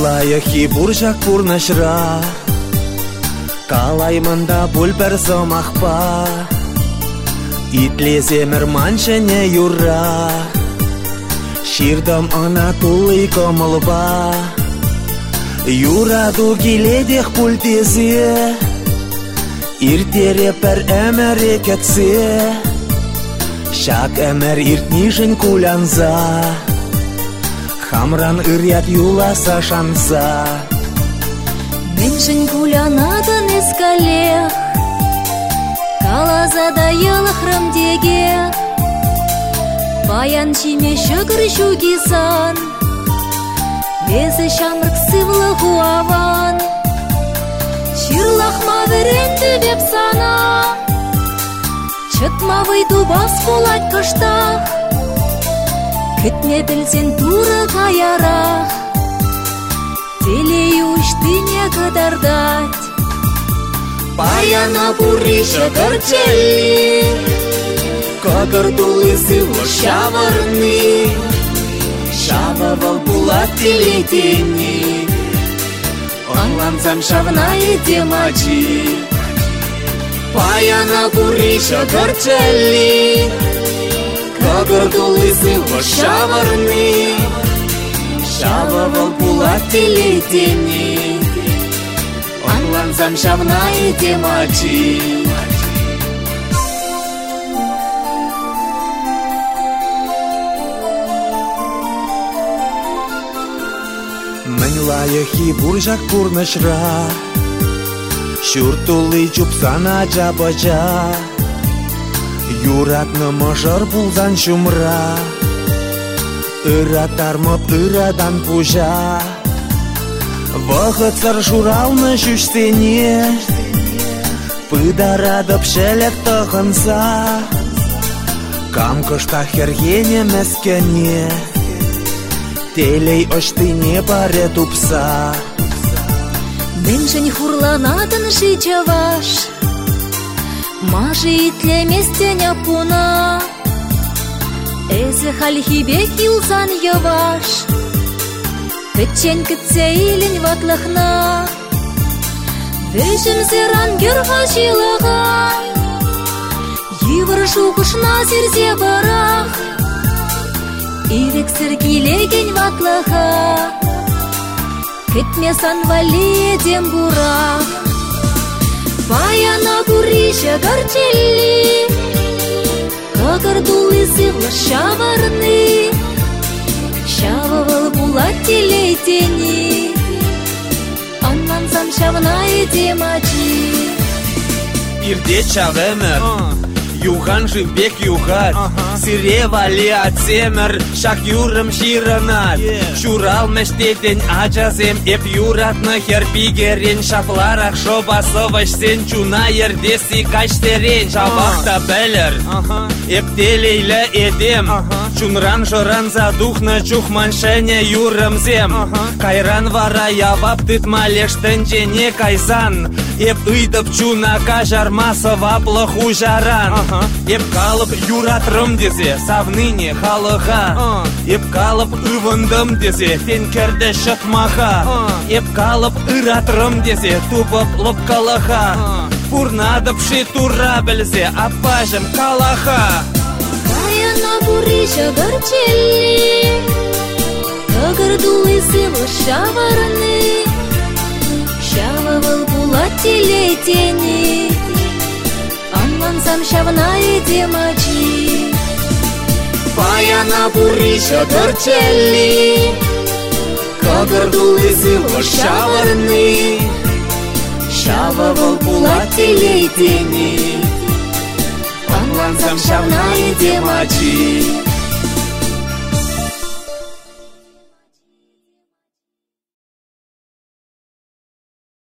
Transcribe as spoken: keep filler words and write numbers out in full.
Майлайы буржак пурнашра, калаймында бульпер сомахпа, итлеземер маншене юра, ширдам ана тулый комылба, юра дугиледех пультезе, иртере пер эмере кетсе, шак эмер иртнишен кулянза, хамран ырят юласа шанса. Меншін кулянатын ескалех, калазада елахрам деге, баян чиме шыгыр шугисан, везі шамрық сывлы хуаван, шырлахма веренді беп сана, чытма выйду бас болать кыштах, күтме білсен туры каярах, телей уштыне кыдардать. Паяна буриша горчели, кагырдулы сывлы шаварны, шававал булат телетени, онланзам шавнай демачи. Паяна буриша горчели, кагырдулы сывлы шаварны, шававал булат телетени, онланзам шавнай демачи. Майлайы буржак пурнашра, шуртулы чупсана джабажа, юратны мажар булзан шумра, ыратармып ырадан пужа, вахыт шуралны шүшсене, пыдарадып шелек тахынса, камкышта хергене мәскене, телей оштыне баре тупса. Меншін хурланатын жичаваш, мажы итлеместен апуна, эзі хальхибек илзан яваш, кітчен кітсе илін ватлықна, вешім зеран герға жилыға, евір шуғышна зерзе барақ, ирексір келеген ватлыға, кітме санвали едем бурақ. Паяна буриша горчели, кагырдулы сывлы шаварны, шававал булат телетени, онланзам шавнай демачи. Ирде чавемер, юхан живбек юхат, сиревали атсемер, шак юрым ширанат, шурал мештетен ачасем, эп юратны херпигерен, шафларах шобасываш сен чуна ердеси качтерен, шабахта белер, эп телейлі едем, чунран жоран задухны чухманшене юрымзем, кайран вара явап тытмалештен жене кайсан, эп ыйдып чуна кажармасы ваплы жаран. Еп калып юратрым десе, савныне халыға. Еп калып ывындым десе, тен керді шытмаға. Еп калып ыратрым десе, тупып лыпкалыға. Пурнадып ши тура білсе, аппажым калаға. Паяна буриша горчели, кагырдулы сывлы шаварны, шававал булат телетени, онланзам шавнай демачи. Паяна буриша горчели, кагырдулы сывлы шаварны, шававал булат телетени, онланзам шавнай демачи.